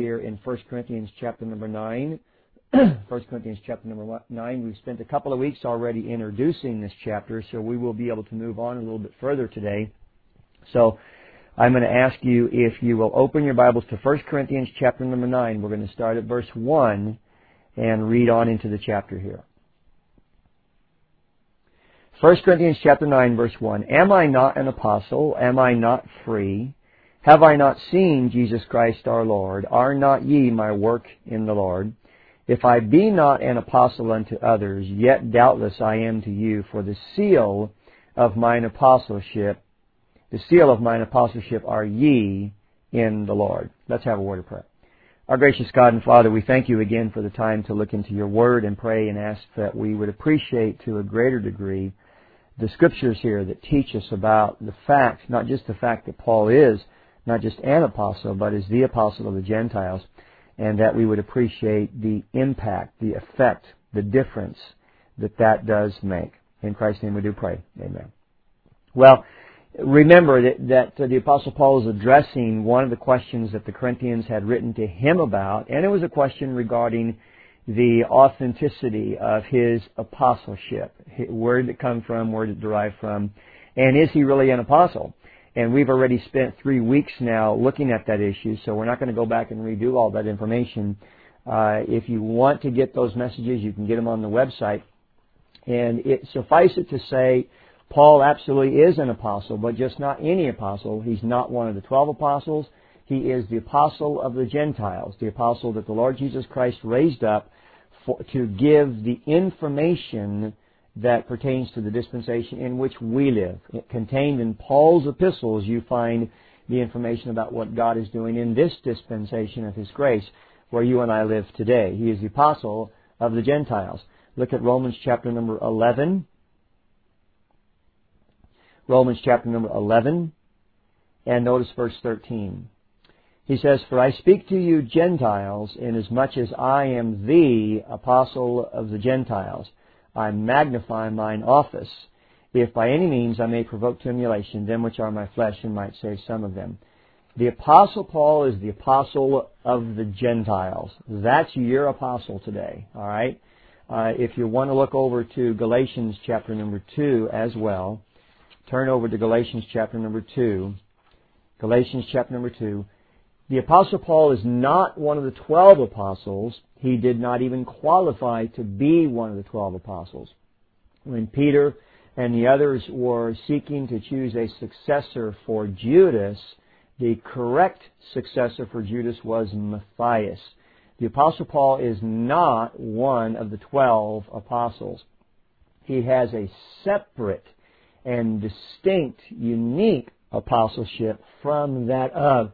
here in 1 Corinthians chapter number 9. 1 Corinthians chapter number 9. We've spent a couple of weeks already introducing this chapter, so we will be able to move on a little bit further today. So I'm going to ask you if you will open your Bibles to 1 Corinthians chapter number 9. We're going to start at verse 1 and read on into the chapter here. 1 Corinthians chapter 9, verse 1. Am I not an apostle? Am I not free? Have I not seen Jesus Christ our Lord? Are not ye my work in the Lord? If I be not an apostle unto others, yet doubtless I am to you, for the seal of mine apostleship are ye in the Lord. Let's have a word of prayer. Our gracious God and Father, we thank you again for the time to look into your word and pray and ask that we would appreciate to a greater degree the scriptures here that teach us about the fact, not just the fact that Paul is not just an apostle, but is the apostle of the Gentiles, and that we would appreciate the impact, the effect, the difference that does make. In Christ's name we do pray. Amen. Well, remember that the Apostle Paul is addressing one of the questions that the Corinthians had written to him about, and it was a question regarding the authenticity of his apostleship. Where did it come from? Where did it derive from? And is he really an apostle? And we've already spent 3 weeks now looking at that issue, so we're not going to go back and redo all that information. If you want to get those messages, you can get them on the website. And it suffice it to say, Paul absolutely is an apostle, but just not any apostle. He's not one of the 12 apostles. He is the apostle of the Gentiles, the apostle that the Lord Jesus Christ raised up to give the information that pertains to the dispensation in which we live. Contained in Paul's epistles, you find the information about what God is doing in this dispensation of His grace, where you and I live today. He is the apostle of the Gentiles. Look at Romans chapter number 11. Romans chapter number 11, and notice verse 13. He says, For I speak to you Gentiles, inasmuch as I am the apostle of the Gentiles. I magnify mine office, if by any means I may provoke to emulation them which are my flesh, and might save some of them. The Apostle Paul is the apostle of the Gentiles. That's your apostle today, all right? If you want to look over to Galatians chapter number 2 as well, turn over to Galatians chapter number 2. Galatians chapter number 2. The Apostle Paul is not one of the 12 apostles. He did not even qualify to be one of the 12 apostles. When Peter and the others were seeking to choose a successor for Judas, the correct successor for Judas was Matthias. The Apostle Paul is not one of the 12 apostles. He has a separate and distinct, unique apostleship from that of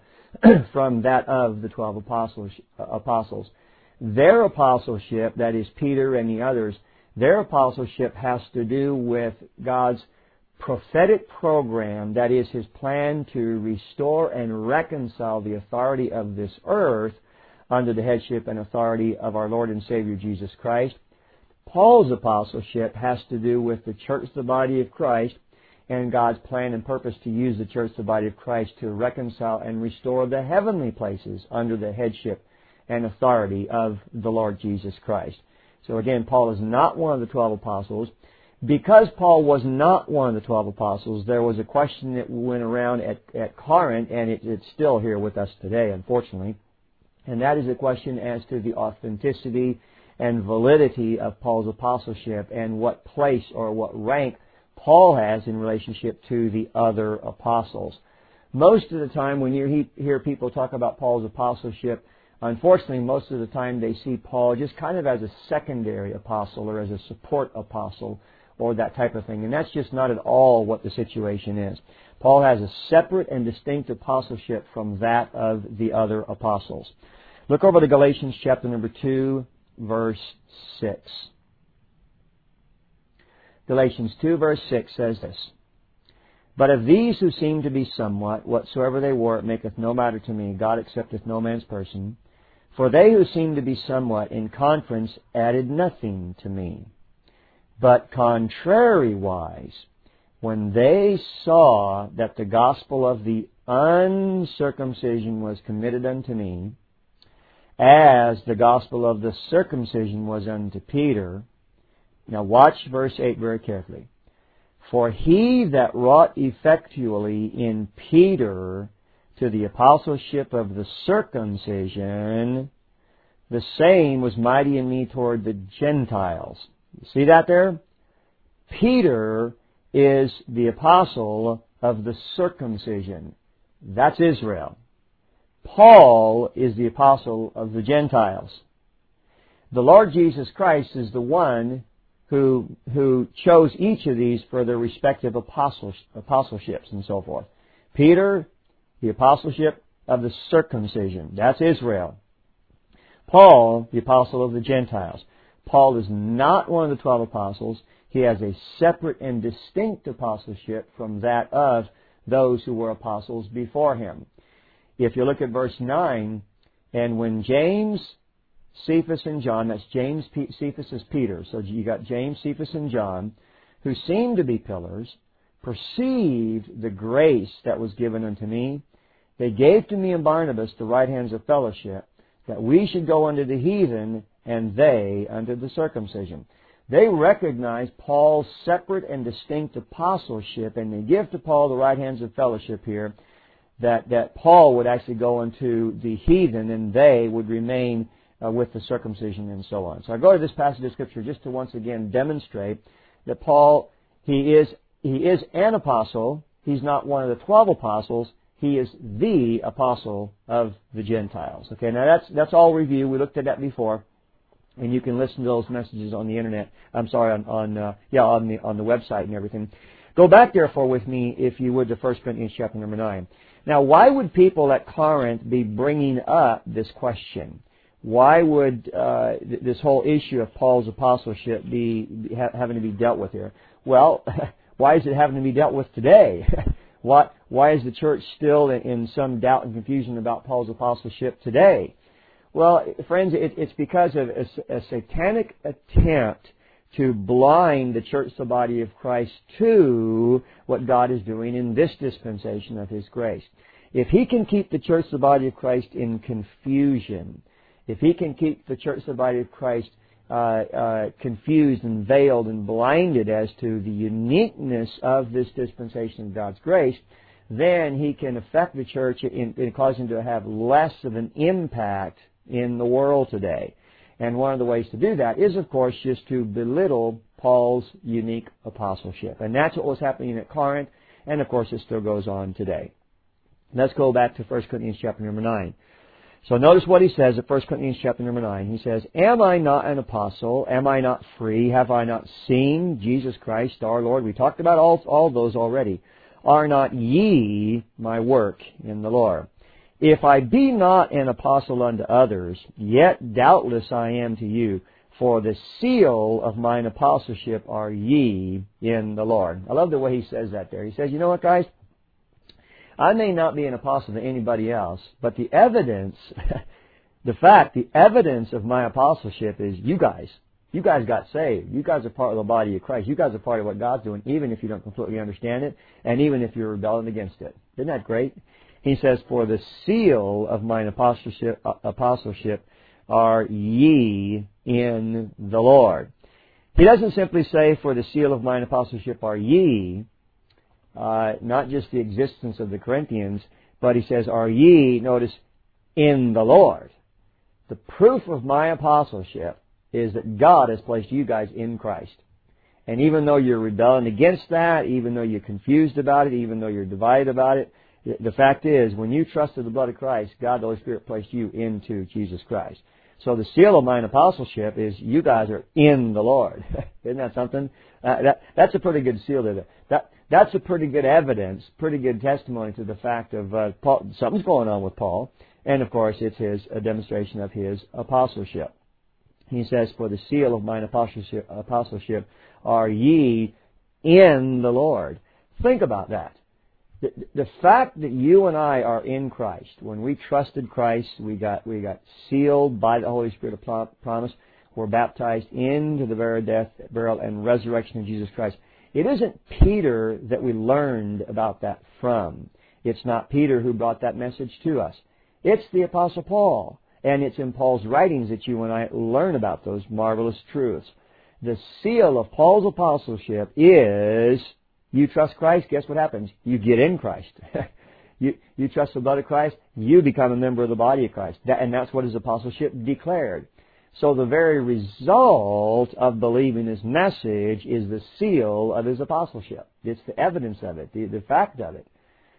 the 12 apostles. Their apostleship, that is Peter and the others, their apostleship has to do with God's prophetic program, that is His plan to restore and reconcile the authority of this earth under the headship and authority of our Lord and Savior Jesus Christ. Paul's apostleship has to do with the church, the body of Christ, and God's plan and purpose to use the church, the body of Christ, to reconcile and restore the heavenly places under the headship and authority of the Lord Jesus Christ. So again, Paul is not one of the 12 apostles. Because Paul was not one of the 12 apostles, there was a question that went around at Corinth, and it's still here with us today, unfortunately. And that is a question as to the authenticity and validity of Paul's apostleship and what place or what rank Paul has in relationship to the other apostles. Most of the time when you hear people talk about Paul's apostleship, unfortunately most of the time they see Paul just kind of as a secondary apostle or as a support apostle or that type of thing. And that's just not at all what the situation is. Paul has a separate and distinct apostleship from that of the other apostles. Look over to Galatians chapter number 2, verse 6. Galatians 2, verse 6 says this, But of these who seem to be somewhat, whatsoever they were, it maketh no matter to me. God accepteth no man's person. For they who seemed to be somewhat in conference added nothing to me. But contrariwise, when they saw that the gospel of the uncircumcision was committed unto me, as the gospel of the circumcision was unto Peter. Now watch verse 8 very carefully. For he that wrought effectually in Peter to the apostleship of the circumcision, the same was mighty in me toward the Gentiles. You see that there? Peter is the apostle of the circumcision. That's Israel. Paul is the apostle of the Gentiles. The Lord Jesus Christ is the one who chose each of these for their respective apostleships and so forth. Peter, the apostleship of the circumcision. That's Israel. Paul, the apostle of the Gentiles. Paul is not one of the 12 apostles. He has a separate and distinct apostleship from that of those who were apostles before him. If you look at verse 9, and when James, Cephas, and John, that's James, Cephas is Peter, so you got James, Cephas, and John, who seemed to be pillars, perceived the grace that was given unto me, they gave to me and Barnabas the right hands of fellowship, that we should go unto the heathen, and they unto the circumcision. They recognize Paul's separate and distinct apostleship, and they give to Paul the right hands of fellowship here, that Paul would actually go into the heathen, and they would remain with the circumcision and so on. So I go to this passage of Scripture just to once again demonstrate that Paul, he is an apostle. He's not one of the 12 apostles. He is the apostle of the Gentiles. Okay, now that's all review. We looked at that before, and you can listen to those messages on the internet. I'm sorry, on the website and everything. Go back, therefore, with me, if you would, to 1 Corinthians chapter number 9. Now, why would people at Corinth be bringing up this question? Why would this whole issue of Paul's apostleship be having to be dealt with here? Well, why is it having to be dealt with today? Why is the church still in some doubt and confusion about Paul's apostleship today? Well, friends, it's because of a satanic attempt to blind the church, the body of Christ, to what God is doing in this dispensation of His grace. If He can keep the church, the body of Christ, in confusion, if He can keep the church, the body of Christ, confused and veiled and blinded as to the uniqueness of this dispensation of God's grace, then He can affect the church in causing to have less of an impact in the world today. And one of the ways to do that is, of course, just to belittle Paul's unique apostleship. And that's what was happening at Corinth, and of course it still goes on today. Let's go back to 1 Corinthians chapter number 9. So notice what he says at 1 Corinthians chapter number 9. He says, Am I not an apostle? Am I not free? Have I not seen Jesus Christ our Lord? We talked about all those already. Are not ye my work in the Lord? If I be not an apostle unto others, yet doubtless I am to you, for the seal of mine apostleship are ye in the Lord. I love the way he says that there. He says, you know what, guys? I may not be an apostle to anybody else, but the evidence, the evidence of my apostleship is you guys. You guys got saved. You guys are part of the body of Christ. You guys are part of what God's doing, even if you don't completely understand it, and even if you're rebelling against it. Isn't that great? He says, for the seal of mine apostleship are ye in the Lord. He doesn't simply say, for the seal of mine apostleship are ye, not just the existence of the Corinthians, but he says, are ye, notice, in the Lord. The proof of my apostleship is that God has placed you guys in Christ. And even though you're rebelling against that, even though you're confused about it, even though you're divided about it, the fact is, when you trusted the blood of Christ, God, the Holy Spirit, placed you into Jesus Christ. So the seal of mine apostleship is you guys are in the Lord. Isn't that something? That's a pretty good seal there. That's a pretty good evidence, pretty good testimony to the fact of Paul, something's going on with Paul. And, of course, it's a demonstration of his apostleship. He says, for the seal of mine apostleship are ye in the Lord. Think about that. The fact that you and I are in Christ, when we trusted Christ, we got sealed by the Holy Spirit of promise. We're baptized into the very death, burial, and resurrection of Jesus Christ. It isn't Peter that we learned about that from. It's not Peter who brought that message to us. It's the Apostle Paul. And it's in Paul's writings that you and I learn about those marvelous truths. The seal of Paul's apostleship is, you trust Christ, guess what happens? You get in Christ. You trust the blood of Christ, you become a member of the body of Christ. And that's what his apostleship declared. So the very result of believing his message is the seal of his apostleship. It's the evidence of it, the fact of it.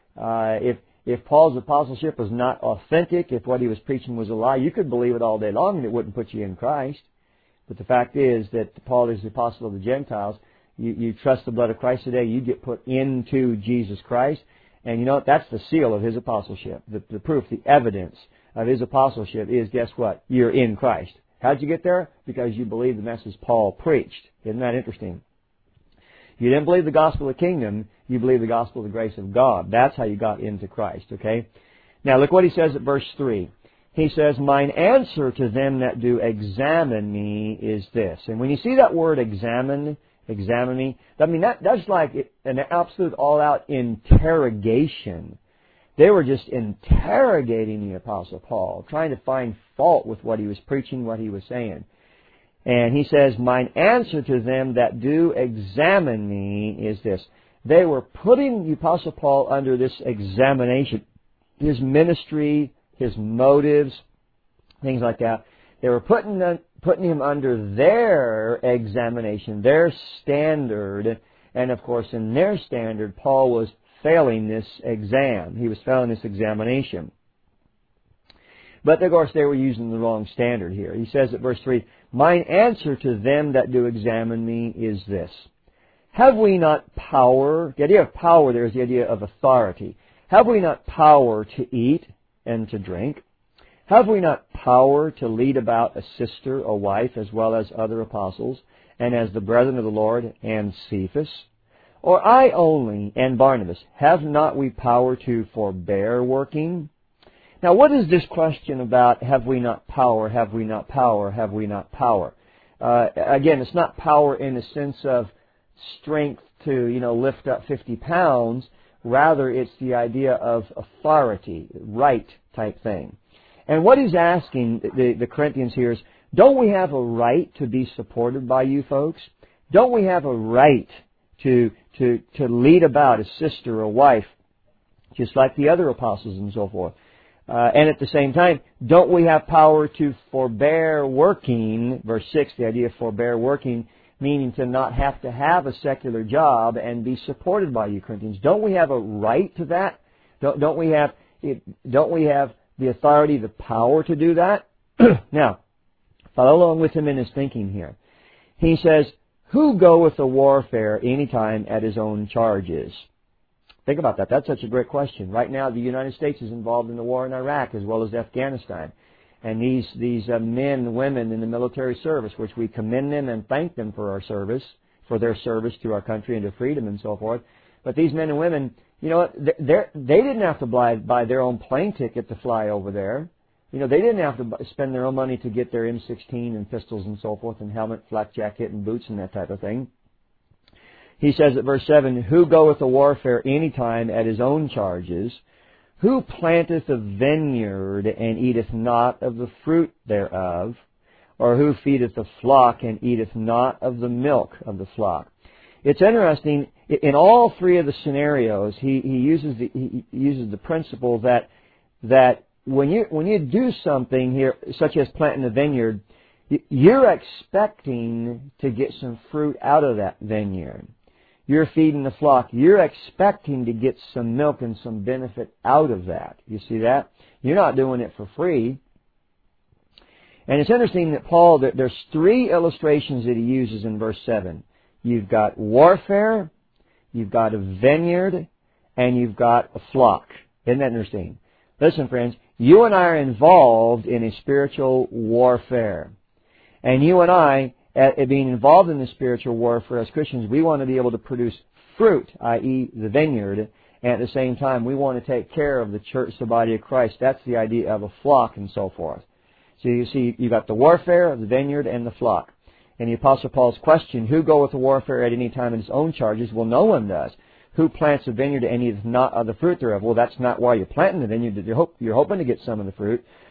If Paul's apostleship was not authentic, if what he was preaching was a lie, you could believe it all day long and it wouldn't put you in Christ. But the fact is that Paul is the apostle of the Gentiles. You trust the blood of Christ today, you get put into Jesus Christ. And you know what? That's the seal of his apostleship. The proof, the evidence of his apostleship is, guess what? You're in Christ. How'd you get there? Because you believe the message Paul preached. Isn't that interesting? You didn't believe the gospel of the kingdom, you believe the gospel of the grace of God. That's how you got into Christ, okay? Now look what he says at verse 3. He says, mine answer to them that do examine me is this. And when you see that word examine me, I mean, that's like an absolute all-out interrogation. They were just interrogating the Apostle Paul, trying to find fault with what he was preaching, what he was saying. And he says, mine answer to them that do examine me is this. They were putting the Apostle Paul under this examination. His ministry, his motives, things like that. They were putting him under their examination, their standard. And of course, in their standard, Paul was failing this exam. He was failing this examination. But of course, they were using the wrong standard here. He says at verse 3, mine answer to them that do examine me is this. Have we not power? The idea of power there is the idea of authority. Have we not power to eat and to drink? Have we not power to lead about a sister, a wife, as well as other apostles, and as the brethren of the Lord, and Cephas? Or I only, and Barnabas, have not we power to forbear working? Now, what is this question about, have we not power, have we not power, have we not power? Again, it's not power in the sense of strength to, lift up 50 pounds. Rather, it's the idea of authority, right type thing. And what he's asking the Corinthians here is, don't we have a right to be supported by you folks? Don't we have a right to lead about a sister or a wife, just like the other apostles and so forth? And at the same time, don't we have power to forbear working? Verse 6, the idea of forbear working, meaning to not have to have a secular job and be supported by you, Corinthians. Don't we have a right to that? Don't we have the authority, the power to do that? Now, follow along with him in his thinking here. He says, who goeth to warfare any time at his own charges? Think about that. That's such a great question. Right now, the United States is involved in the war in Iraq as well as Afghanistan. And these men and women in the military service, which we commend them and thank them for their service to our country and to freedom and so forth. But these men and women, you know what, they didn't have to buy their own plane ticket to fly over there. They didn't have to spend their own money to get their M16 and pistols and so forth and helmet, flak jacket and boots and that type of thing. He says at verse 7, who goeth to warfare any time at his own charges? Who planteth a vineyard and eateth not of the fruit thereof? Or who feedeth a flock and eateth not of the milk of the flock? It's interesting, in all three of the scenarios, he uses the principle that when you do something here, such as planting a vineyard, you're expecting to get some fruit out of that vineyard. You're feeding the flock. You're expecting to get some milk and some benefit out of that. You see that? You're not doing it for free. And it's interesting that Paul, there's three illustrations that he uses in verse 7. You've got warfare, you've got a vineyard, and you've got a flock. Isn't that interesting? Listen, friends, you and I are involved in a spiritual warfare. And you and I, being involved in the spiritual warfare as Christians, we want to be able to produce fruit, i.e. the vineyard, and at the same time we want to take care of the church, the body of Christ. That's the idea of a flock and so forth. So you see, you've got the warfare, the vineyard, and the flock. And the Apostle Paul's question, who goeth to warfare at any time in his own charges? Well, no one does. Who plants a vineyard and eateth not of the fruit thereof? Well, that's not why you're planting the vineyard. You're hoping to get some of the fruit.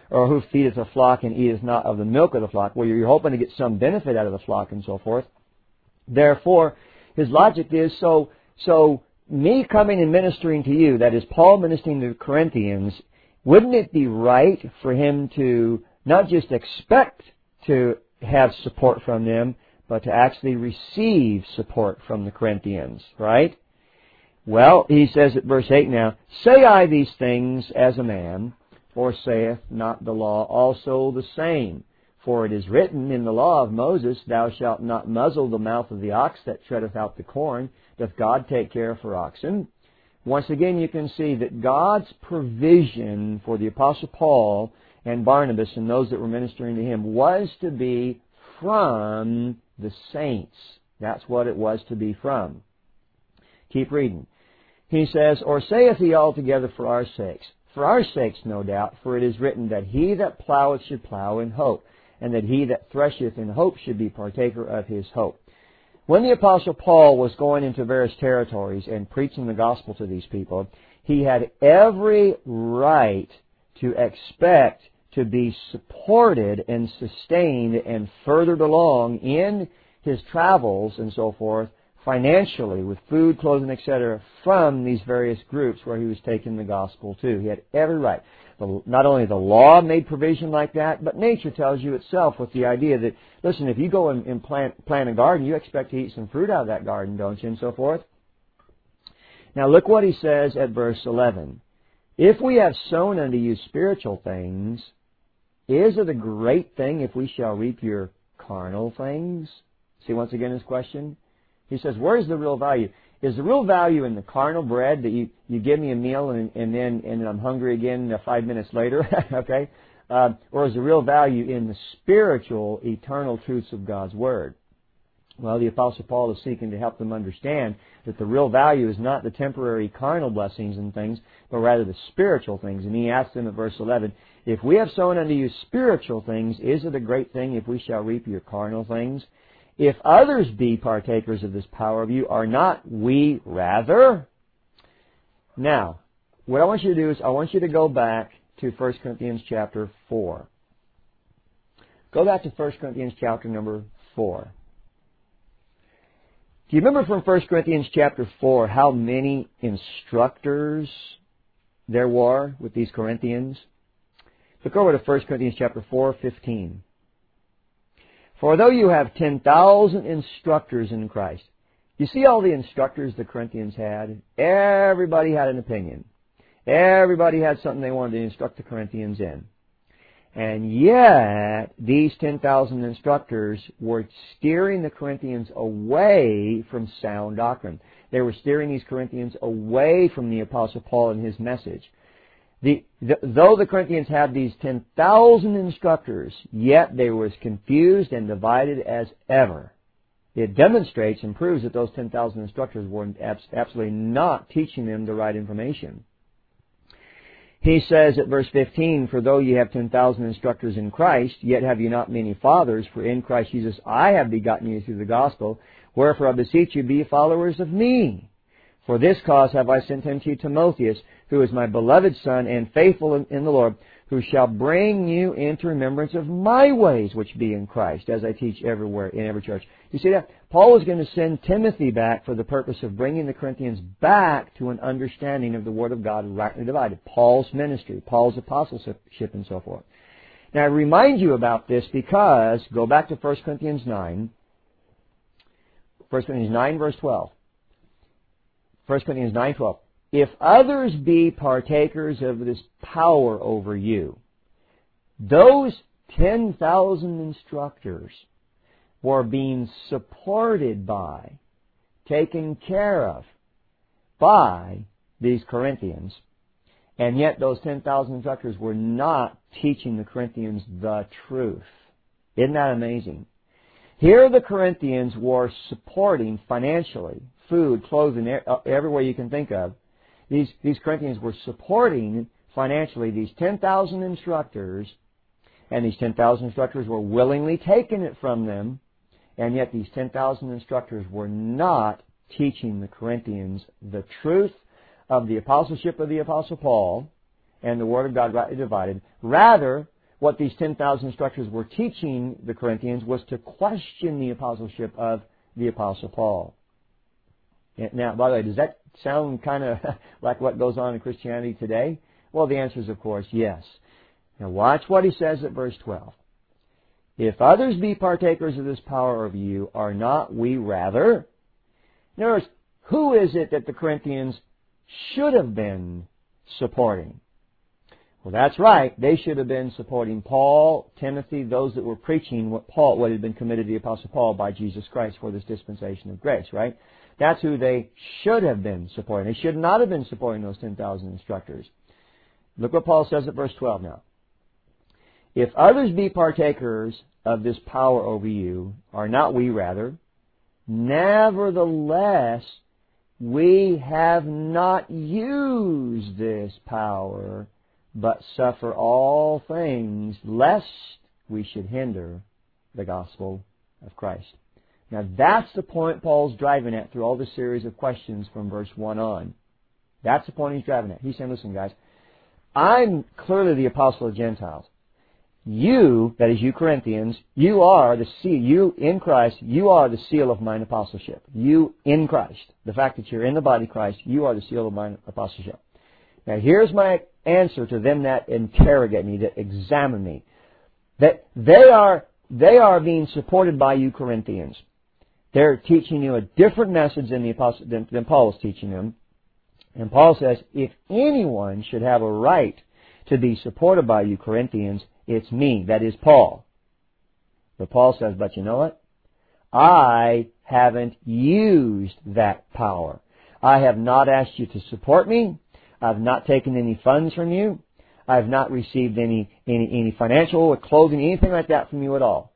or who feedeth the flock and eateth not of the milk of the flock? Well, you're hoping to get some benefit out of the flock and so forth. Therefore, his logic is, so me coming and ministering to you, that is Paul ministering to the Corinthians, wouldn't it be right for him to not just expect to have support from them, but to actually receive support from the Corinthians, right? Well, he says at verse 8 now, say I these things as a man, or saith not the law also the same? For it is written in the law of Moses, thou shalt not muzzle the mouth of the ox that treadeth out the corn. Doth God take care for oxen? Once again, you can see that God's provision for the Apostle Paul and Barnabas and those that were ministering to him was to be from the saints. That's what it was to be from. Keep reading. He says, or saith he altogether for our sakes? For our sakes, no doubt, for it is written that he that ploweth should plow in hope, and that he that thresheth in hope should be partaker of his hope. When the Apostle Paul was going into various territories and preaching the gospel to these people, he had every right to expect to be supported and sustained and furthered along in his travels and so forth, financially, with food, clothing, etc., from these various groups where he was taking the gospel to. He had every right. Not only the law made provision like that, but nature tells you itself with the idea that, listen, if you go and plant a garden, you expect to eat some fruit out of that garden, don't you, and so forth. Now look what he says at verse 11. If we have sown unto you spiritual things, is it a great thing if we shall reap your carnal things? See once again his question? He says, where's the real value? Is the real value in the carnal bread that you give me a meal and then I'm hungry again 5 minutes later, okay? Or is the real value in the spiritual, eternal truths of God's Word? Well, the Apostle Paul is seeking to help them understand that the real value is not the temporary carnal blessings and things, but rather the spiritual things. And he asks them at verse 11, if we have sown unto you spiritual things, is it a great thing if we shall reap your carnal things? If others be partakers of this power of you, are not we rather? Now, what I want you to do is I want you to go back to 1 Corinthians chapter 4. Go back to 1 Corinthians chapter number 4. Do you remember from 1 Corinthians chapter 4 how many instructors there were with these Corinthians? Look over to 1 Corinthians chapter 4:15. For though you have 10,000 instructors in Christ. You see all the instructors the Corinthians had? Everybody had an opinion. Everybody had something they wanted to instruct the Corinthians in. And yet, these 10,000 instructors were steering the Corinthians away from sound doctrine. They were steering these Corinthians away from the Apostle Paul and his message. Though the Corinthians had these 10,000 instructors, yet they were as confused and divided as ever. It demonstrates and proves that those 10,000 instructors were absolutely not teaching them the right information. He says at verse 15, for though ye have 10,000 instructors in Christ, yet have ye not many fathers, for in Christ Jesus I have begotten you through the gospel, wherefore I beseech you, be followers of me. For this cause have I sent unto you Timotheus, who is my beloved son and faithful in the Lord, who shall bring you into remembrance of my ways which be in Christ, as I teach everywhere in every church. You see that? Paul was going to send Timothy back for the purpose of bringing the Corinthians back to an understanding of the Word of God rightly divided. Paul's ministry, Paul's apostleship, and so forth. Now I remind you about this because, go back to 1 Corinthians 9. 1 Corinthians 9 verse 12. 1 Corinthians 9:12. If others be partakers of this power over you, those 10,000 instructors were being supported by, taken care of by these Corinthians, and yet those 10,000 instructors were not teaching the Corinthians the truth. Isn't that amazing? Here the Corinthians were supporting financially, food, clothing, every way you can think of. These Corinthians were supporting financially these 10,000 instructors, and these 10,000 instructors were willingly taking it from them, and yet these 10,000 instructors were not teaching the Corinthians the truth of the apostleship of the Apostle Paul and the Word of God rightly divided. Rather, what these 10,000 instructors were teaching the Corinthians was to question the apostleship of the Apostle Paul. Now, by the way, does that sound kind of like what goes on in Christianity today? Well, the answer is, of course, yes. Now, watch what he says at verse 12. If others be partakers of this power of you, are not we rather? In other words, who is it that the Corinthians should have been supporting? Well, that's right. They should have been supporting Paul, Timothy, those that were preaching what had been committed to the Apostle Paul by Jesus Christ for this dispensation of grace, right? That's who they should have been supporting. They should not have been supporting those 10,000 instructors. Look what Paul says at verse 12 now. If others be partakers of this power over you, are not we rather? Nevertheless, we have not used this power, but suffer all things, lest we should hinder the gospel of Christ. Now that's the point Paul's driving at through all the series of questions from verse 1 on. That's the point he's driving at. He's saying, listen guys, I'm clearly the apostle of Gentiles. You, that is you Corinthians, you are the seal, you in Christ, you are the seal of mine apostleship. You in Christ. The fact that you're in the body of Christ, you are the seal of mine apostleship. Now here's my answer to them that interrogate me, that examine me. That they are being supported by you Corinthians. They're teaching you a different message than Paul is teaching them. And Paul says, if anyone should have a right to be supported by you Corinthians, it's me, that is Paul. But Paul says, but you know what? I haven't used that power. I have not asked you to support me. I've not taken any funds from you. I've not received any financial or clothing, anything like that from you at all.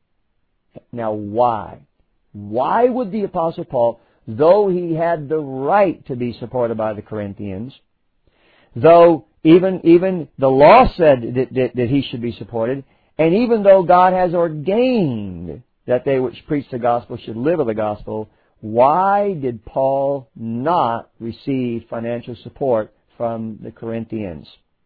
Now why? Why would the Apostle Paul, though he had the right to be supported by the Corinthians, though even the law said that he should be supported, and even though God has ordained that they which preach the gospel should live of the gospel, why did Paul not receive financial support from the Corinthians?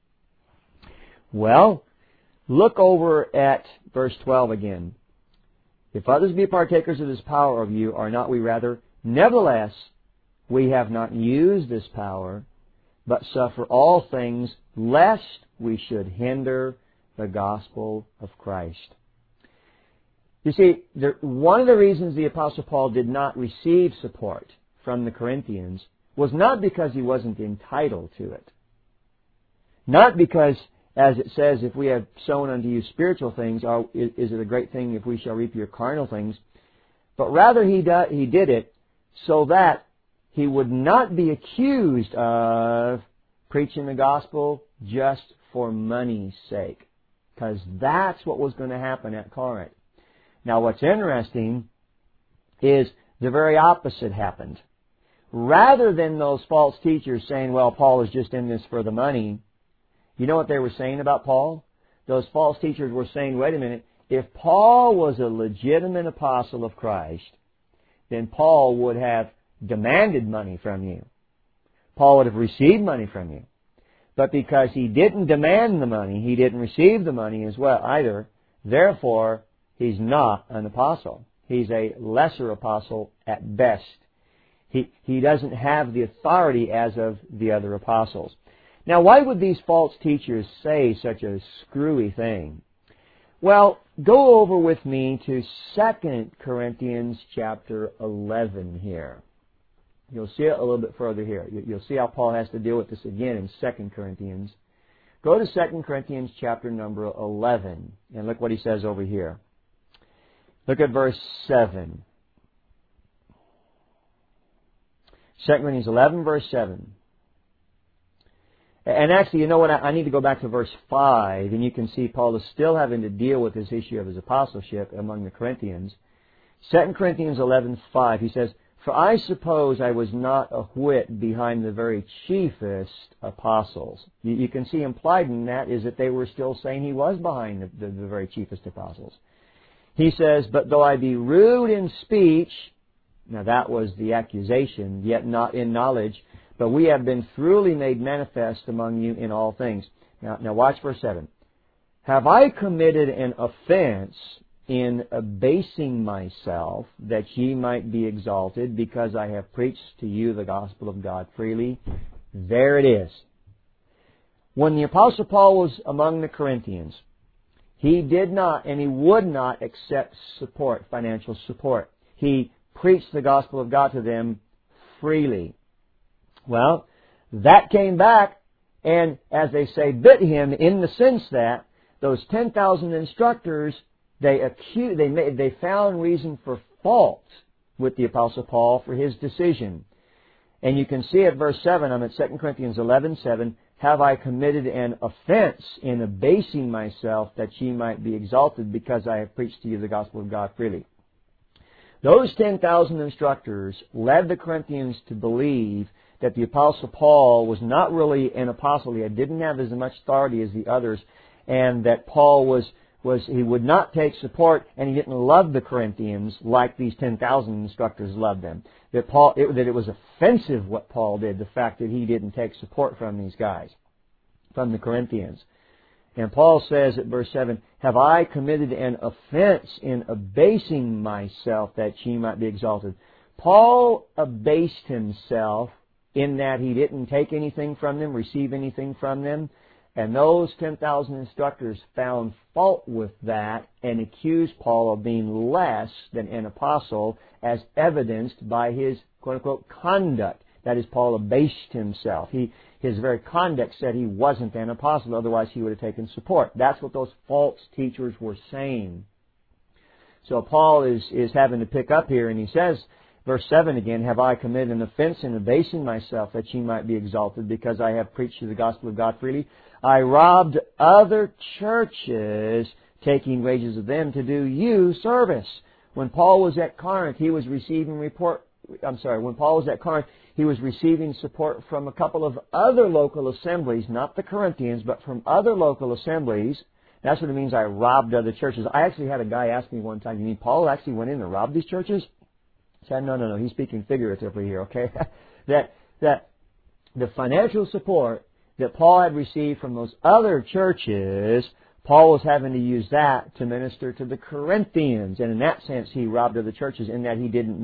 Well, look over at verse 12 again. If others be partakers of this power of you, are not we rather? Nevertheless, we have not used this power, but suffer all things, lest we should hinder the gospel of Christ. You see, one of the reasons the Apostle Paul did not receive support from the Corinthians was not because he wasn't entitled to it. Not because, as it says, if we have sown unto you spiritual things, is it a great thing if we shall reap your carnal things? But rather he did it so that he would not be accused of preaching the gospel just for money's sake. Because that's what was going to happen at Corinth. Now what's interesting is the very opposite happened. Rather than those false teachers saying, well, Paul is just in this for the money, you know what they were saying about Paul? Those false teachers were saying, wait a minute, if Paul was a legitimate apostle of Christ, then Paul would have demanded money from you. Paul would have received money from you. But because he didn't demand the money, he didn't receive the money as well either, therefore, he's not an apostle. He's a lesser apostle at best. He doesn't have the authority as of the other apostles. Now, why would these false teachers say such a screwy thing? Well, go over with me to 2 Corinthians chapter 11 here. You'll see it a little bit further here. You'll see how Paul has to deal with this again in 2 Corinthians. Go to 2 Corinthians chapter number 11, and look what he says over here. Look at verse 7. 2 Corinthians 11, verse 7. And actually, you know what? I need to go back to verse 5, and you can see Paul is still having to deal with this issue of his apostleship among the Corinthians. 2 Corinthians 11:5, he says, for I suppose I was not a whit behind the very chiefest apostles. You can see implied in that is that they were still saying he was behind the very chiefest apostles. He says, but though I be rude in speech, now that was the accusation, yet not in knowledge, but we have been thoroughly made manifest among you in all things. Now watch verse 7. have I committed an offense in abasing myself that ye might be exalted, because I have preached to you the gospel of God freely? There it is. When the Apostle Paul was among the Corinthians, he did not and he would not accept support, financial support. He preached the gospel of God to them freely. Well, that came back and, as they say, bit him, in the sense that those 10,000 instructors, they found reason for fault with the Apostle Paul for his decision. And you can see at verse 7, I'm at 2 Corinthians 11:7, have I committed an offense in abasing myself that ye might be exalted, because I have preached to you the gospel of God freely. Those 10,000 instructors led the Corinthians to believe that the Apostle Paul was not really an apostle. He didn't have as much authority as the others, and that Paul he would not take support, and he didn't love the Corinthians like these 10,000 instructors loved them. That it was offensive what Paul did, the fact that he didn't take support from these guys, from the Corinthians. And Paul says at verse 7, have I committed an offense in abasing myself that ye might be exalted? Paul abased himself in that he didn't take anything from them, receive anything from them. And those 10,000 instructors found fault with that and accused Paul of being less than an apostle, as evidenced by his quote-unquote conduct. That is, Paul abased himself. His very conduct said he wasn't an apostle, otherwise he would have taken support. That's what those false teachers were saying. So Paul is having to pick up here, and he says, verse 7 again, have I committed an offense in abasing myself that ye might be exalted, because I have preached you the gospel of God freely? I robbed other churches, taking wages of them to do you service. When Paul was at Corinth, he was receiving he was receiving support from a couple of other local assemblies, not the Corinthians, but from other local assemblies. That's what it means, I robbed other churches. I actually had a guy ask me one time, you mean Paul actually went in and robbed these churches? I said, no, he's speaking figuratively here, okay? that the financial support that Paul had received from those other churches, Paul was having to use that to minister to the Corinthians. And in that sense, he robbed other churches, in that he didn't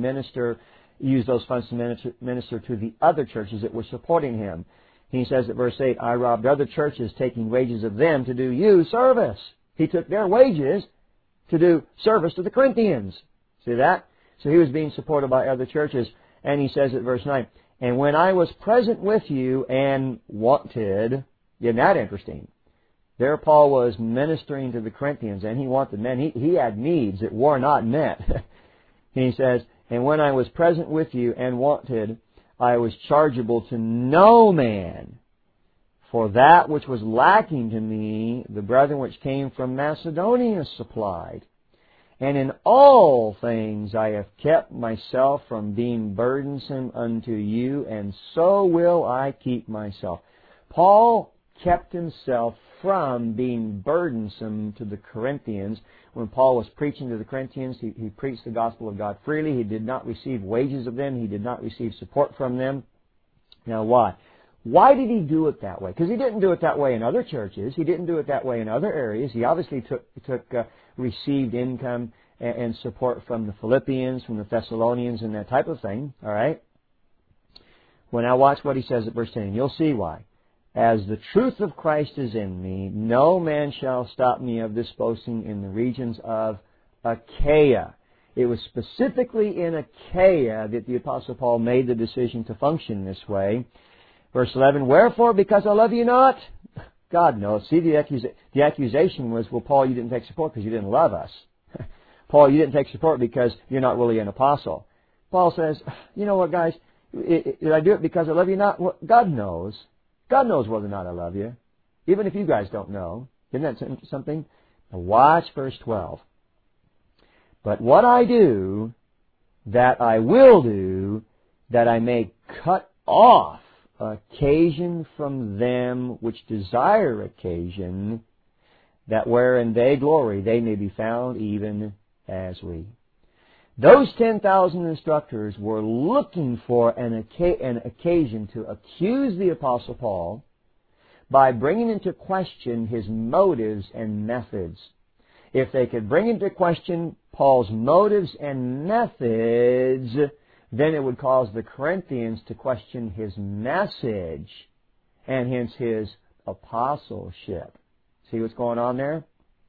use those funds to minister to the other churches that were supporting him. He says at verse 8, I robbed other churches, taking wages of them to do you service. He took their wages to do service to the Corinthians. See that? So he was being supported by other churches. And he says at verse 9, and when I was present with you and wanted, isn't that interesting? There Paul was ministering to the Corinthians, and he wanted men. He had needs that were not met. He says, and when I was present with you and wanted, I was chargeable to no man. For that which was lacking to me, the brethren which came from Macedonia supplied. And in all things I have kept myself from being burdensome unto you, and so will I keep myself. Paul kept himself from being burdensome to the Corinthians. When Paul was preaching to the Corinthians, he preached the gospel of God freely. He did not receive wages of them. He did not receive support from them. Now why? Why did he do it that way? Because he didn't do it that way in other churches. He didn't do it that way in other areas. He obviously received income and support from the Philippians, from the Thessalonians, and that type of thing. All right? Well, now watch what he says at verse 10. You'll see why. As the truth of Christ is in me, no man shall stop me of this boasting in the regions of Achaia. It was specifically in Achaia that the Apostle Paul made the decision to function this way. Verse 11, wherefore, because I love you not? God knows. See, the accusation was, well, Paul, you didn't take support because you didn't love us. Paul, you didn't take support because you're not really an apostle. Paul says, you know what, guys? Did I do it because I love you not? Well, God knows. God knows whether or not I love you, even if you guys don't know. Isn't that something? Now watch verse 12. But what I do, that I will do, that I may cut off occasion from them which desire occasion, that wherein they glory, they may be found even as we. Those 10,000 instructors were looking for an occasion to accuse the Apostle Paul, by bringing into question his motives and methods. If they could bring into question Paul's motives and methods, then it would cause the Corinthians to question his message and hence his apostleship. See what's going on there?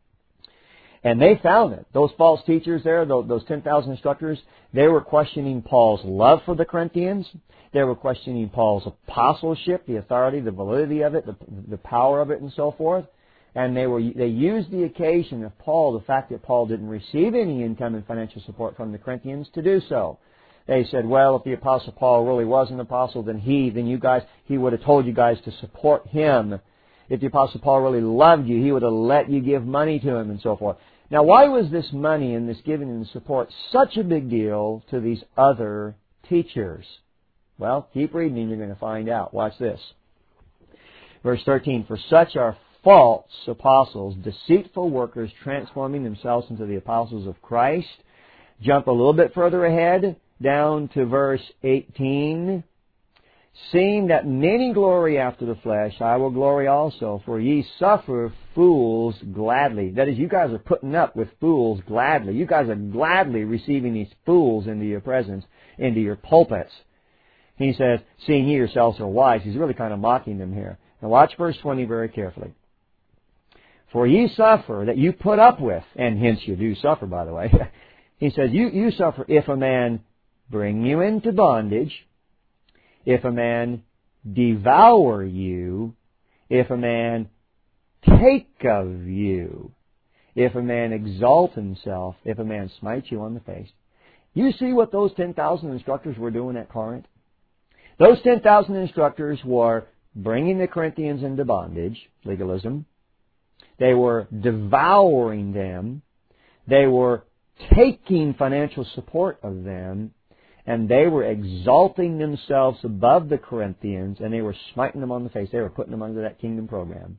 And they found it. Those false teachers there, those 10,000 instructors, they were questioning Paul's love for the Corinthians. They were questioning Paul's apostleship, the authority, the validity of it, the power of it, and so forth. And they used the occasion of Paul, the fact that Paul didn't receive any income and financial support from the Corinthians, to do so. They said, well, if the Apostle Paul really was an apostle, then he would have told you guys to support him. If the Apostle Paul really loved you, he would have let you give money to him and so forth. Now, why was this money and this giving and support such a big deal to these other teachers? Well, keep reading and you're going to find out. Watch this. Verse 13, for such are false apostles, deceitful workers, transforming themselves into the apostles of Christ. Jump a little bit further ahead, down to verse 18. Seeing that many glory after the flesh, I will glory also, for ye suffer fools gladly. That is, you guys are putting up with fools gladly. You guys are gladly receiving these fools into your presence, into your pulpits. He says, seeing ye yourselves are wise. He's really kind of mocking them here. Now watch verse 20 very carefully. For ye suffer that you put up with, and hence you do suffer, by the way. He says, you suffer if a man bring you into bondage, if a man devour you, if a man take of you, if a man exalt himself, if a man smite you on the face. You see what those 10,000 instructors were doing at Corinth? Those 10,000 instructors were bringing the Corinthians into bondage, legalism. They were devouring them. They were taking financial support of them. And they were exalting themselves above the Corinthians, and they were smiting them on the face. They were putting them under that kingdom program.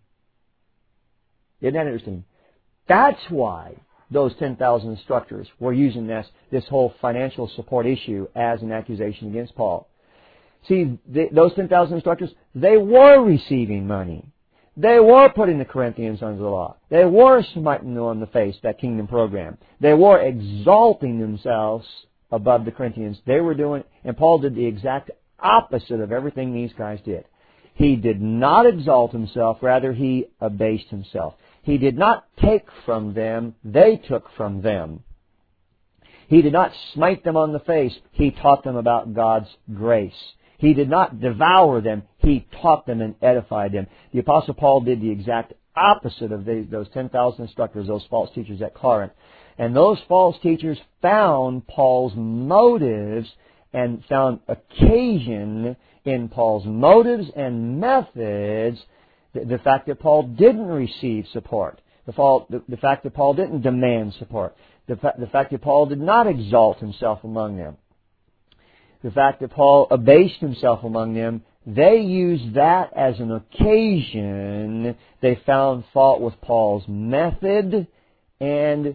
Isn't that interesting? That's why those 10,000 instructors were using this whole financial support issue as an accusation against Paul. See, those 10,000 instructors, they were receiving money. They were putting the Corinthians under the law. They were smiting them on the face, that kingdom program. They were exalting themselves above the Corinthians. They were doing, and Paul did the exact opposite of everything these guys did. He did not exalt himself, rather he abased himself. He did not take from them, they took from them. He did not smite them on the face, he taught them about God's grace. He did not devour them, he taught them and edified them. The Apostle Paul did the exact opposite of those 10,000 instructors, those false teachers at Corinth. And those false teachers found Paul's motives and found occasion in Paul's motives and methods, the fact that Paul didn't receive support, the fact that Paul didn't demand support, the fact that Paul did not exalt himself among them, the fact that Paul abased himself among them. They used that as an occasion. They found fault with Paul's method, and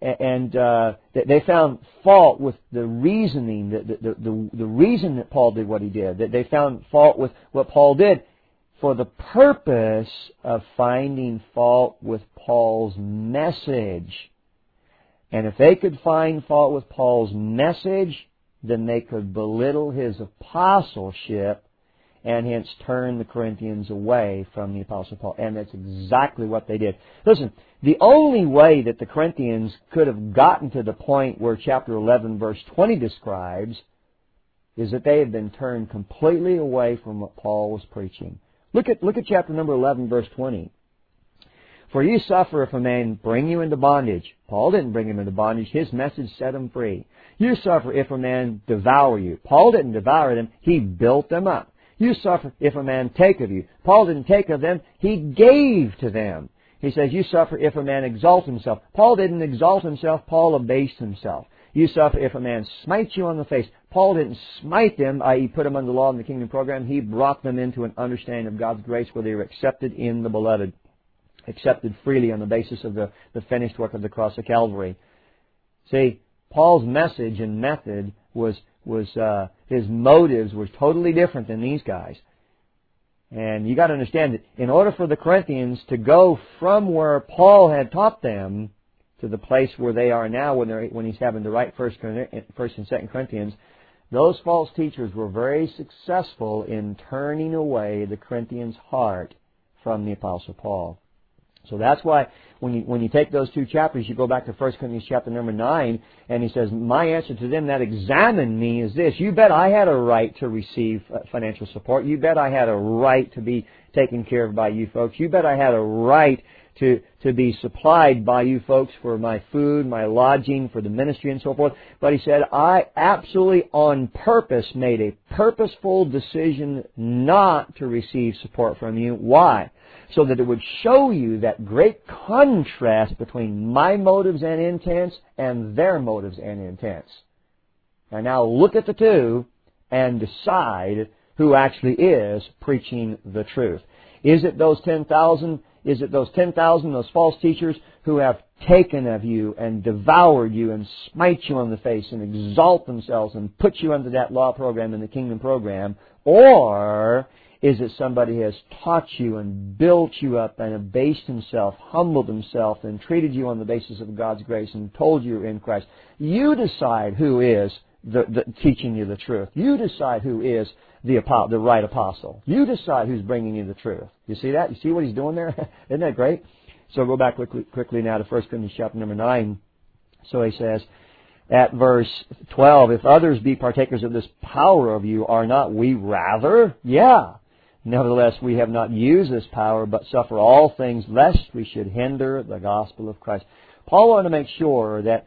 they found fault with the reasoning, the reason that Paul did what he did. That they found fault with what Paul did for the purpose of finding fault with Paul's message. And if they could find fault with Paul's message, then they could belittle his apostleship and hence turn the Corinthians away from the Apostle Paul. And that's exactly what they did. Listen, the only way that the Corinthians could have gotten to the point where chapter 11 verse 20 describes is that they had been turned completely away from what Paul was preaching. Look at chapter number 11 verse 20. For you suffer if a man bring you into bondage. Paul didn't bring him into bondage. His message set him free. You suffer if a man devour you. Paul didn't devour them. He built them up. You suffer if a man take of you. Paul didn't take of them. He gave to them. He says, you suffer if a man exalt himself. Paul didn't exalt himself. Paul abased himself. You suffer if a man smites you on the face. Paul didn't smite them, i.e. put them under the law in the kingdom program. He brought them into an understanding of God's grace where they were accepted in the beloved. Accepted freely on the basis of the finished work of the cross of Calvary. See, Paul's message and method was his motives were totally different than these guys. And you got to understand that in order for the Corinthians to go from where Paul had taught them to the place where they are now when he's having to write First and Second Corinthians, those false teachers were very successful in turning away the Corinthians' heart from the Apostle Paul. So that's why when you take those two chapters, you go back to 1 Corinthians chapter number 9, and he says, my answer to them that examine me is this: you bet I had a right to receive financial support. You bet I had a right to be taken care of by you folks. You bet I had a right to be supplied by you folks for my food, my lodging, for the ministry and so forth. But he said, I absolutely on purpose made a purposeful decision not to receive support from you. Why? So that it would show you that great contrast between my motives and intents and their motives and intents. And now look at the two and decide who actually is preaching the truth. Is it those 10,000? Is it those 10,000, those false teachers who have taken of you and devoured you and smite you on the face and exalt themselves and put you under that law program and the kingdom program? Or is it somebody who has taught you and built you up and abased himself, humbled himself, and treated you on the basis of God's grace and told you you're in Christ? You decide who is the teaching you the truth. You decide who is the right apostle. You decide who's bringing you the truth. You see that? You see what he's doing there? Isn't that great? So go back quickly now to 1 Corinthians chapter number 9. So he says at verse 12, if others be partakers of this power of you, are not we rather? Yeah. Nevertheless, we have not used this power, but suffer all things, lest we should hinder the gospel of Christ. Paul wanted to make sure that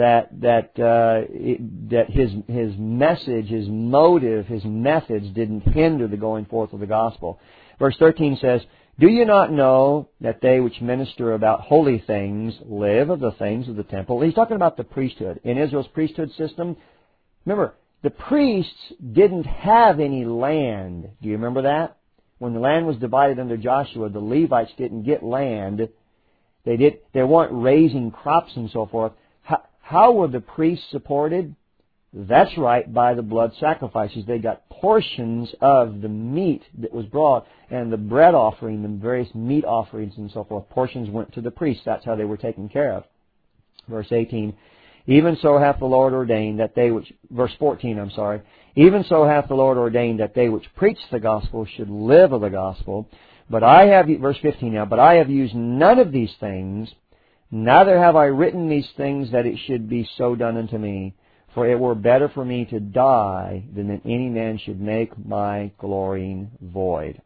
his message, his motive, his methods didn't hinder the going forth of the gospel. Verse 13 says, do you not know that they which minister about holy things live of the things of the temple? He's talking about the priesthood. In Israel's priesthood system, remember, the priests didn't have any land. Do you remember that? When the land was divided under Joshua, the Levites didn't get land. They weren't raising crops and so forth. How were the priests supported? That's right, by the blood sacrifices. They got portions of the meat that was brought and the bread offering, the various meat offerings and so forth. Portions went to the priests. That's how they were taken care of. Verse 18, even so hath the Lord ordained that they which, verse 14, I'm sorry, even so hath the Lord ordained that they which preach the gospel should live of the gospel. But I have, verse 15 now, but I have used none of these things, neither have I written these things that it should be so done unto me. For it were better for me to die than that any man should make my glorying void.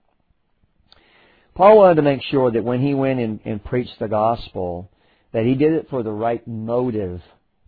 Paul wanted to make sure that when he went and preached the gospel, that he did it for the right motive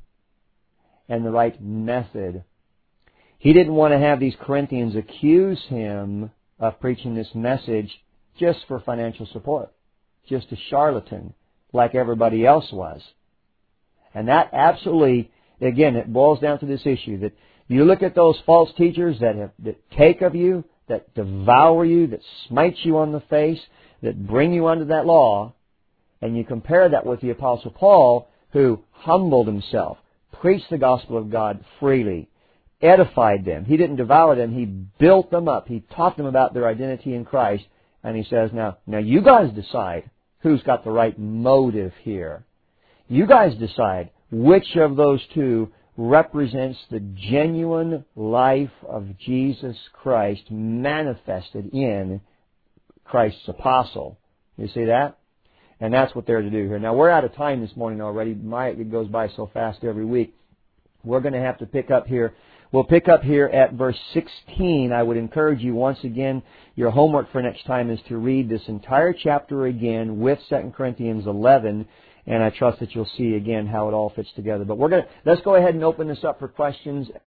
and the right method. He didn't want to have these Corinthians accuse him of preaching this message just for financial support, just a charlatan, like everybody else was. And that absolutely, again, it boils down to this issue that you look at those false teachers that take of you, that devour you, that smite you on the face, that bring you under that law, and you compare that with the Apostle Paul, who humbled himself, preached the gospel of God freely, edified them. He didn't devour them. He built them up. He taught them about their identity in Christ. And he says, now you guys decide who's got the right motive here. You guys decide which of those two represents the genuine life of Jesus Christ manifested in Christ's apostle. You see that? And that's what they're to do here. Now, we're out of time this morning already. It goes by so fast every week. We're going to have to pick up here. We'll pick up here at verse 16. I would encourage you once again, your homework for next time is to read this entire chapter again with 2 Corinthians 11, and I trust that you'll see again how it all fits together. But let's go ahead and open this up for questions.